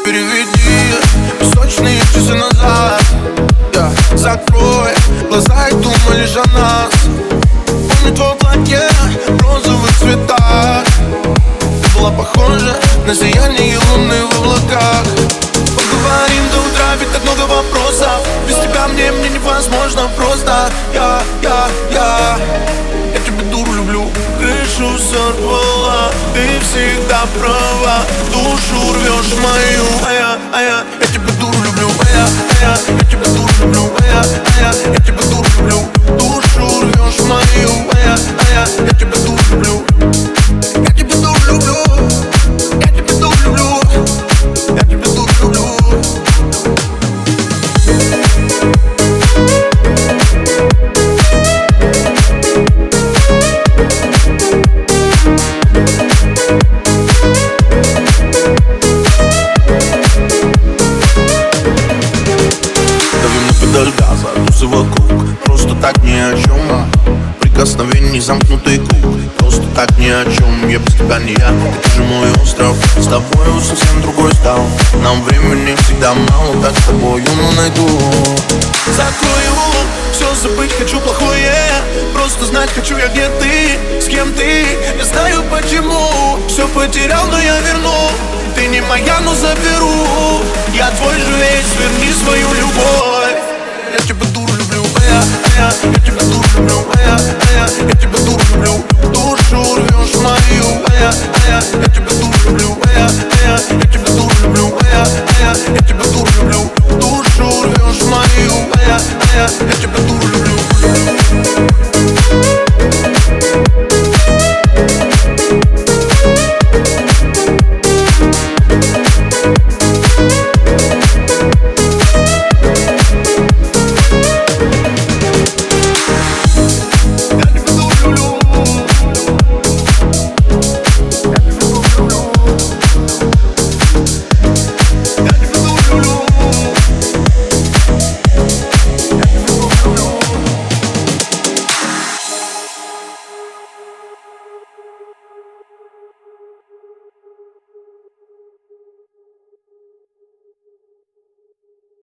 Переведи песочные часы назад. Закрой глаза и думай лишь о нас. Помню твое платье в розовых цветах. Ты была похожа на сияние луны в облаках. Поговорим до утра, ведь так много вопросов. Без тебя мне невозможно просто. Я тебя, дуру, люблю. Крышу сорвала, ты всегда права. Душу рвешь мою, я тебя, дуру, люблю. Я тебя, дуру, люблю. Я тебя, дуру, люблю. Душу рвешь мою, я тебя, дуру, люблю. Я тебя, дуру, люблю. Я тебя, дуру, люблю. Я тебя, дуру, люблю. Педаль газа, тусы вокруг. Просто так ни о чем. Прикосновений замкнутый круг. Просто так ни о чем. Я без тебя не я, ты же мой остров. С тобою совсем другой стал. Нам времени всегда мало, так с тобою найду. Закрою, все забыть хочу плохое. Просто знать хочу я, где ты, с кем ты. Не знаю почему, все потерял, но я верну. Ты не моя, но заберу. Я твой же весь, верни свою любовь. Я тебя, дуру, люблю, я тебя, дуру, люблю, я тебя, дуру, люблю. Душу рвешь мою, я тебя, дуру, люблю, я тебя,